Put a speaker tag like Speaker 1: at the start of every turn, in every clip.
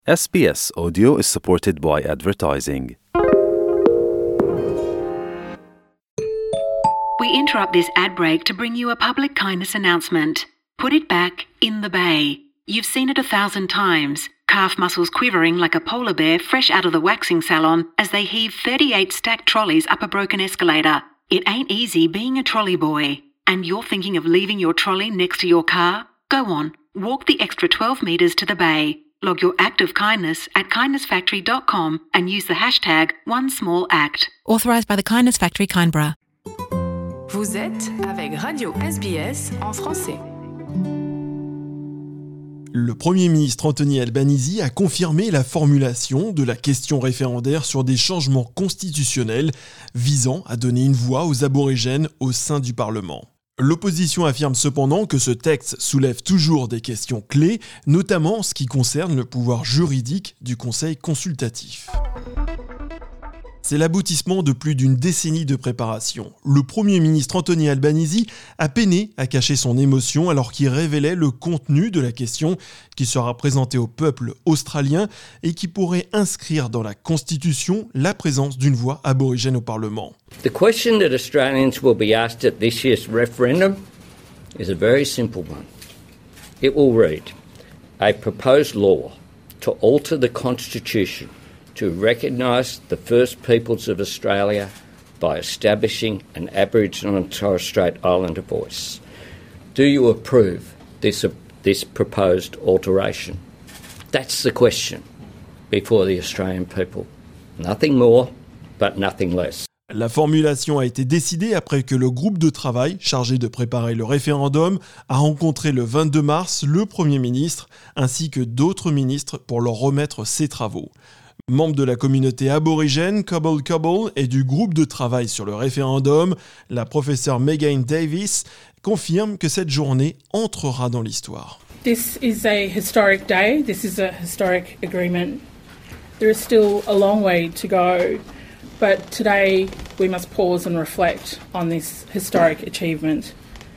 Speaker 1: SBS Audio is supported by advertising.
Speaker 2: We interrupt this ad break to bring you a public kindness announcement. Put it back in the bay. You've seen it 1,000 times. Calf muscles quivering like a polar bear fresh out of the waxing salon as they heave 38 stacked trolleys up a broken escalator. It ain't easy being a trolley boy. And you're thinking of leaving your trolley next to your car? Go on, walk the extra 12 metres to the bay. Log your act of kindness at kindnessfactory.com and use the hashtag #OneSmallAct.
Speaker 3: Authorised by the Kindness Factory, Canberra.
Speaker 4: Vous êtes avec Radio SBS en français.
Speaker 5: Le Premier ministre Anthony Albanese a confirmé la formulation de la question référendaire sur des changements constitutionnels visant à donner une voix aux aborigènes au sein du Parlement. L'opposition affirme cependant que ce texte soulève toujours des questions clés, notamment en ce qui concerne le pouvoir juridique du Conseil consultatif. C'est l'aboutissement de plus d'une décennie de préparation. Le Premier ministre Anthony Albanese a peiné à cacher son émotion alors qu'il révélait le contenu de la question qui sera présentée au peuple australien et qui pourrait inscrire dans la Constitution la présence d'une voix aborigène au Parlement.
Speaker 6: The question that Australians will be asked at this year's referendum is a very simple one. It will read, a proposed law to alter the Constitution to recognise the First Peoples of Australia by establishing an Aboriginal and Torres Strait Islander voice. Do you approve this proposed alteration? That's the question before the Australian people. Nothing more, but nothing less.
Speaker 5: La formulation a été décidée après que le groupe de travail chargé de préparer le référendum a rencontré le 22 mars le Premier ministre ainsi que d'autres ministres pour leur remettre ses travaux. Membre de la communauté aborigène Cobble Cobble et du groupe de travail sur le référendum, la professeure Megan Davis confirme que cette journée entrera dans l'histoire.
Speaker 7: This is a historic day. This is a historic agreement. There is still a long way to go, but today we must pause and reflect on this historic achievement.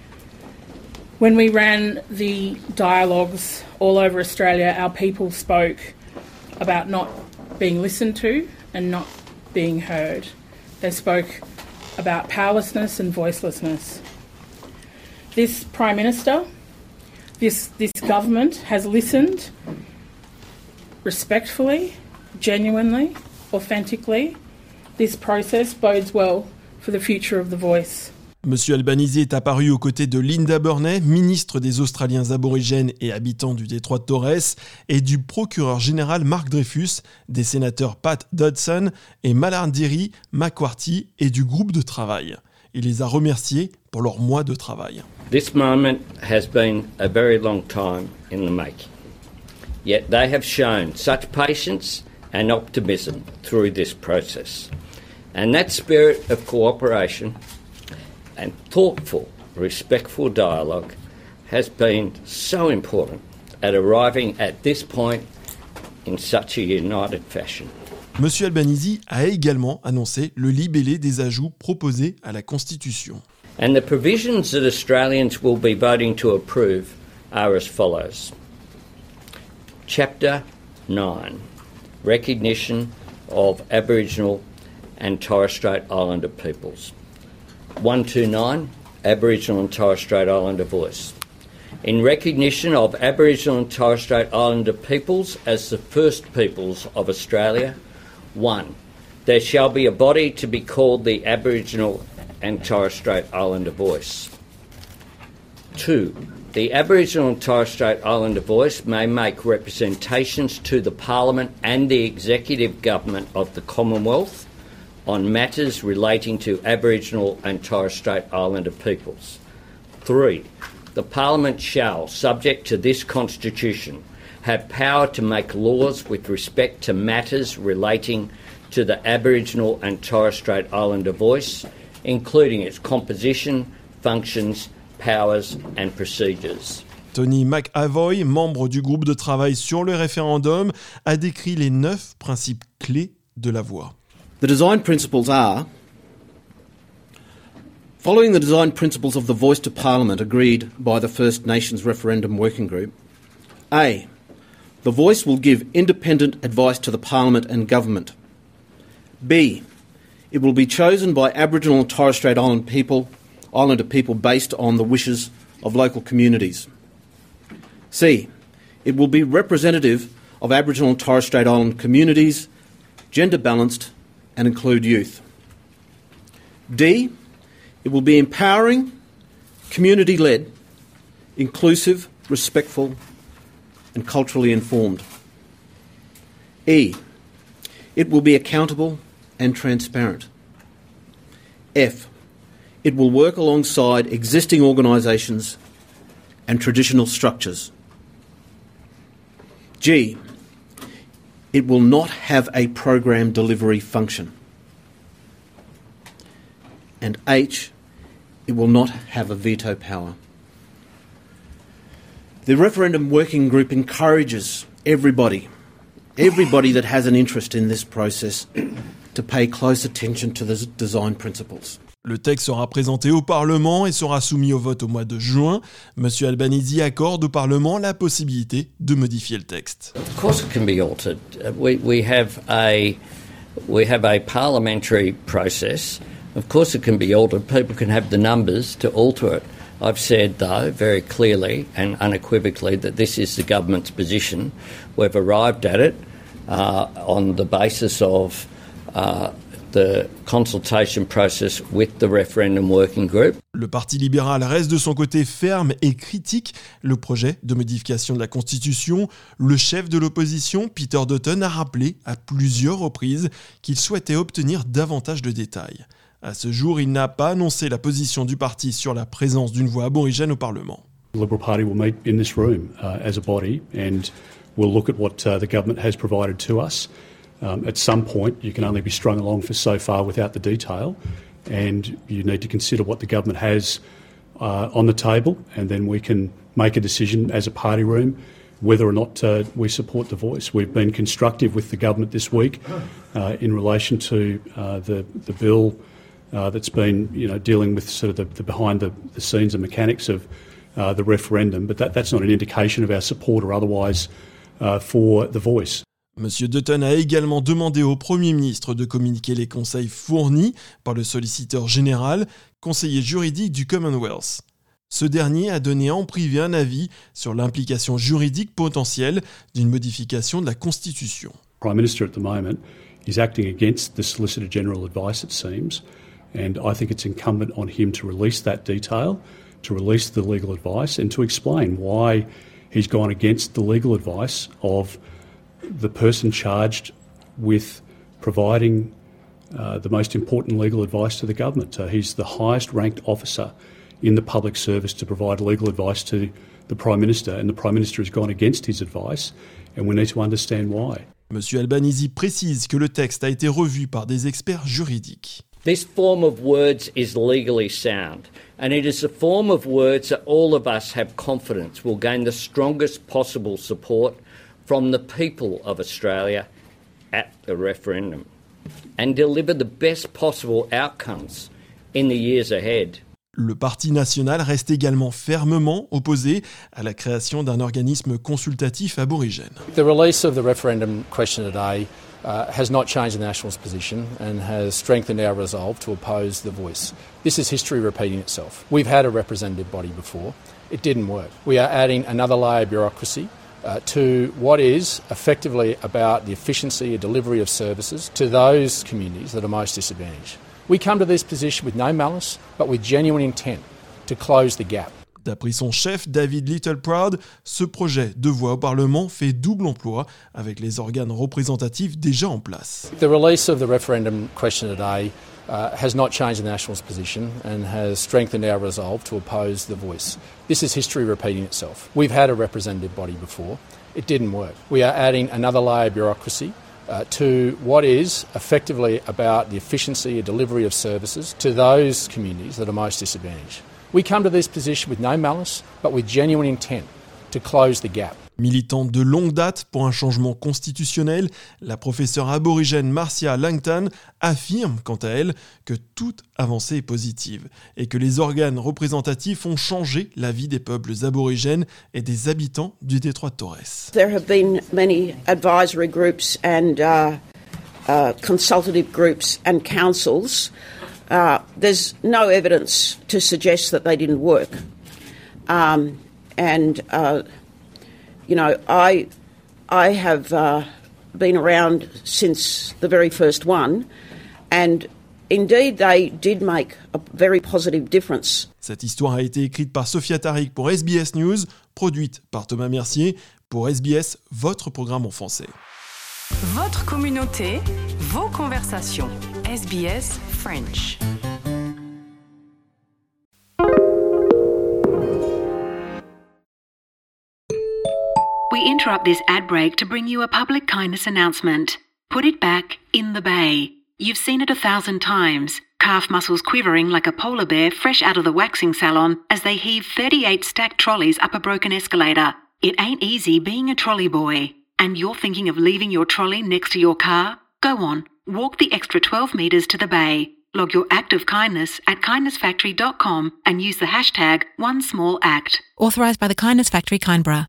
Speaker 7: When we ran the dialogues all over Australia, our people spoke about not being listened to and not being heard. They spoke about powerlessness and voicelessness. This Prime Minister, this government has listened respectfully, genuinely, authentically. This process bodes well for the future of the voice.
Speaker 5: Monsieur Albanese est apparu aux côtés de Linda Burney, ministre des Australiens aborigènes et habitants du détroit de Torres, et du procureur général Mark Dreyfus, des sénateurs Pat Dodson et Malarndirri McQuartie et du groupe de travail. Il les a remerciés pour leur mois de travail.
Speaker 6: This moment has been a very long time in the making. Yet they have shown such patience and optimism through this process. And that spirit of cooperation and thoughtful, respectful dialogue has been so important at arriving at this point in such a united fashion.
Speaker 5: Monsieur Albanese a également annoncé le libellé des ajouts proposés à la Constitution.
Speaker 6: And the provisions that Australians will be voting to approve are as follows. Chapter 9, Recognition of Aboriginal and Torres Strait Islander peoples. 129, Aboriginal and Torres Strait Islander voice. In recognition of Aboriginal and Torres Strait Islander peoples as the first peoples of Australia, 1. There shall be a body to be called the Aboriginal and Torres Strait Islander voice. 2. The Aboriginal and Torres Strait Islander voice may make representations to the Parliament and the Executive Government of the Commonwealth on matters relating to Aboriginal and Torres Strait Islander peoples. 3. The Parliament shall, subject to this Constitution, have power to make laws with respect to matters relating to the Aboriginal and Torres Strait Islander voice, including its composition, functions, powers and procedures.
Speaker 5: Tony McAvoy, membre du groupe de travail sur le référendum, a décrit les 9 principes clés de la voix.
Speaker 8: The design principles are: following the design principles of the Voice to Parliament agreed by the First Nations Referendum Working Group, A. The Voice will give independent advice to the Parliament and Government. B. It will be chosen by Aboriginal and Torres Strait Islander people based on the wishes of local communities. C. It will be representative of Aboriginal and Torres Strait Islander communities, gender balanced and include youth. D. It will be empowering, community-led, inclusive, respectful and culturally informed. E. It will be accountable and transparent. F. It will work alongside existing organisations and traditional structures. G. It will not have a program delivery function. And H. It will not have a veto power. The referendum working group encourages everybody that has an interest in this process to pay close attention to the design principles.
Speaker 5: Le texte sera présenté au Parlement et sera soumis au vote au mois de juin. Monsieur Albanese accorde au Parlement la possibilité de modifier le texte.
Speaker 6: Of course it can be altered. We have a parliamentary process. Of course it can be altered. People can have the numbers to alter it. I've said, though, very clearly and unequivocally that this is the government's position. We've arrived at it on the basis of the consultation process with the referendum working group.
Speaker 5: Le Parti libéral reste de son côté ferme et critique le projet de modification de la Constitution. Le chef de l'opposition, Peter Dutton, a rappelé à plusieurs reprises qu'il souhaitait obtenir davantage de détails. À ce jour, il n'a pas annoncé la position du parti sur la présence d'une voix aborigène au Parlement.
Speaker 9: The Liberal Party will meet in this room as a body and we'll look at what the government has provided to us. At some point, you can only be strung along for so far without the detail, and you need to consider what the government has on the table, and then we can make a decision as a party room whether or not we support the Voice. We've been constructive with the government this week in relation to the bill that's been, dealing with sort of the behind the scenes and mechanics of the referendum, but that's not an indication of our support or otherwise for the Voice.
Speaker 5: Monsieur Dutton a également demandé au Premier ministre de communiquer les conseils fournis par le solliciteur général, conseiller juridique du Commonwealth. Ce dernier a donné en privé un avis sur l'implication juridique potentielle d'une modification de la Constitution.
Speaker 9: The Prime Minister at the moment is acting against the Solicitor General advice, it seems, and I think it's incumbent on him to release that detail, to release the legal advice and to explain why he's gone against the legal advice of the person charged with providing the most important legal advice to the government. He's the highest ranked officer in the public service to provide legal advice to the Prime Minister, and the Prime Minister has gone against his advice, and we need to understand why.
Speaker 5: Monsieur Albanese précise que le texte a été revu par des experts juridiques.
Speaker 6: This form of words is legally sound, and it is a form of words that all of us have confidence will gain the strongest possible support from the people of Australia at the referendum and deliver the best possible outcomes in the years ahead.
Speaker 5: Le Parti national reste également fermement opposé à la création d'un organisme consultatif aborigène.
Speaker 10: The release of the referendum question today has not changed the Nationals' position and has strengthened our resolve to oppose the Voice. This is history repeating itself. We've had a representative body before. It didn't work. We are adding another layer of bureaucracy to what is effectively about the efficiency and delivery of services to those communities that are most disadvantaged. We come to this position with no malice, but with genuine intent to close the gap.
Speaker 5: D'après son chef, David Littleproud, ce projet de voix au Parlement fait double emploi avec les organes représentatifs déjà en place.
Speaker 10: The release of the referendum question today has not changed the Nationals' position and has strengthened our resolve to oppose the Voice. This is history repeating itself. We've had a representative body before. It didn't work. We are adding another layer of bureaucracy to what is effectively about the efficiency and delivery of services to those communities that are most disadvantaged. We come to this position with no malice, but with genuine intent to close the gap.
Speaker 5: Militante de longue date pour un changement constitutionnel, la professeure aborigène Marcia Langton affirme, quant à elle, que toute avancée est positive et que les organes représentatifs ont changé la vie des peuples aborigènes et des habitants du détroit de Torres.
Speaker 11: There have been many advisory groups and consultative groups and councils. There's no evidence to suggest that they didn't work. I have been around since the very first one, and indeed they did make a very positive difference.
Speaker 5: Cette histoire a été écrite par Sophia Tariq pour SBS News, produite par Thomas Mercier pour SBS, votre programme en français.
Speaker 4: Votre communauté, vos conversations. SBS French.
Speaker 2: We interrupt this ad break to bring you a public kindness announcement. Put it back in the bay. You've seen it 1,000 times. Calf muscles quivering like a polar bear fresh out of the waxing salon as they heave 38 stacked trolleys up a broken escalator. It ain't easy being a trolley boy. And you're thinking of leaving your trolley next to your car? Go on, walk the extra 12 metres to the bay. Log your act of kindness at kindnessfactory.com and use the hashtag #OneSmallAct.
Speaker 3: Authorised by the Kindness Factory, Kindborough.